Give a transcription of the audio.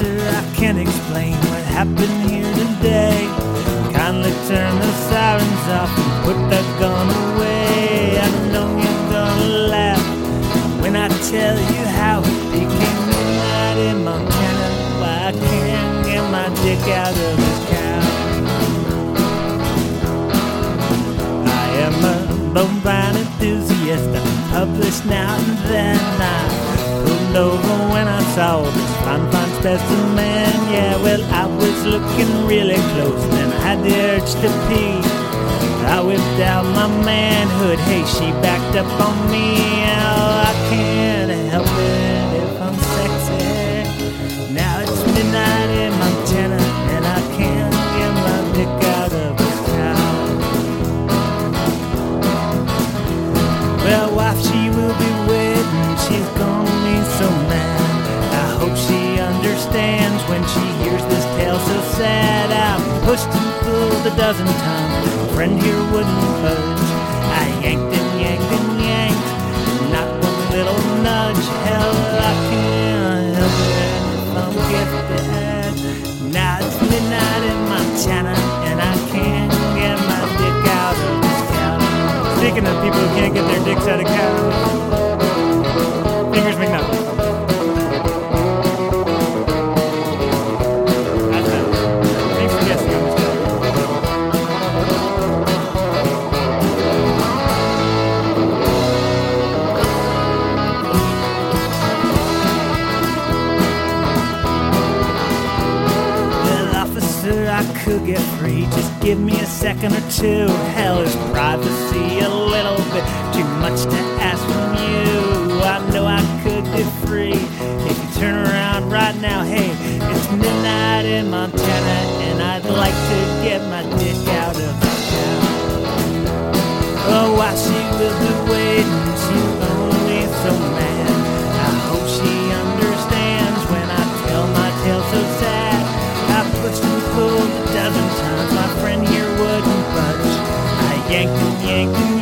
Officer, I can't explain what happened here today. Kindly turn the sirens off and put that gun away. I know you're gonna laugh when I tell you how it became midnight in Montana. Why I can't get my dick out of this cow. I am a bovine enthusiast. I'm published now and then. I pulled over when I saw this fine specimen. Yeah, well, I was looking really close, then I had the urge to pee. I whipped out my manhood. Hey, she backed up on me. Oh, I can't help it if I'm sexy. Now it's midnight in Montana, and I can't get my dick out of this town. Well, wife, she will be waiting. She's gonna be so mad. I hope she understands when she hears this tale so sad. I've pushed and pulled a dozen times. Friend here wouldn't budge. I yanked and yanked and yanked. Not one little nudge. Hell, I can't help it if I'm gifted. Now it's midnight in Montana, and I can't get my dick out of this cow. Speaking of people who can't get their dicks out of cows, Fingers McNutt. I could get free, just give me a second or two. Hell, is privacy a little bit too much to ask from you? I know I could get free if you turn around right now. Hey, it's midnight in Montana, and I'd like to get my dick out of the town. Oh, why she will be waiting, she's only so mad. I hope she understands when I tell my tale so sad. I pushed and pulled a dozen times, my friend here wouldn't budge. I yanked and yanked and